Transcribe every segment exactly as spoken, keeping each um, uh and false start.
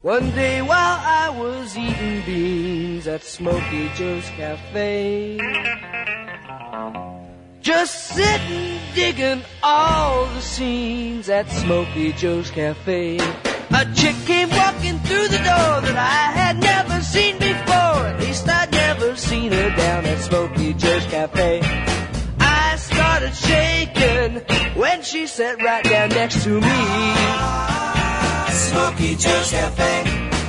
One day while I was eating beans at Smokey Joe's Cafe, just sitting digging all the scenes at Smokey Joe's Cafe, a chick came walking through the door that I had never seen before. At least I'd never seen her down at Smokey Joe's Cafe. I started shaking when she sat right down next to me. Smokey Joe's Cafe.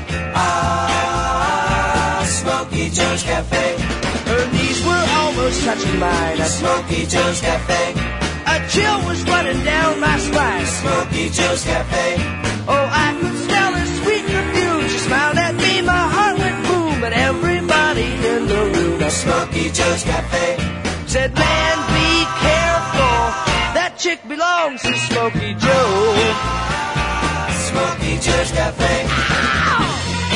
Ah, Smokey Joe's Cafe. Her knees were almost touching mine at Smokey Joe's Cafe. A chill was running down my spine. Smokey Joe's Cafe. Oh, I could smell her sweet perfume. She smiled at me, my heart went boom. And everybody in the room at Smokey Joe's Cafe said, man, be careful. That chick belongs to Smokey Joe. Smokey Joe's Cafe. Ow!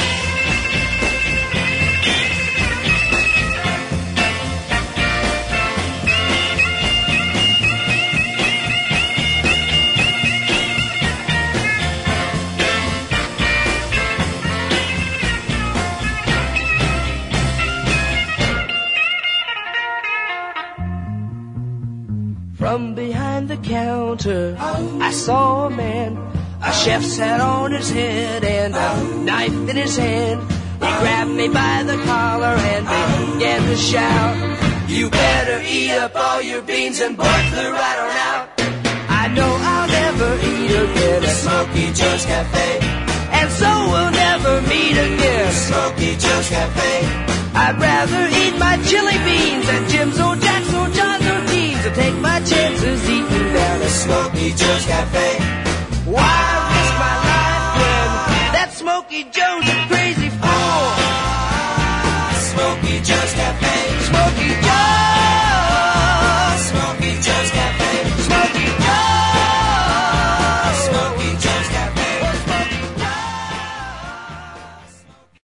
From behind the counter, I saw a man, a chef's hat on his head and a knife in his hand. He grabbed me by the collar and began to shout, you better eat up all your beans and burglar right on out. I know I'll never eat again at Smokey Joe's Cafe, and so we'll never meet again. Smokey Joe's Cafe. I'd rather eat my chili beans at Jim's or Jack's or John's or Dean's and take my chances eating down at Smokey Joe's Cafe. Why risk my life when that Smokey Joe's a crazy fool? Smokey Joe's Cafe.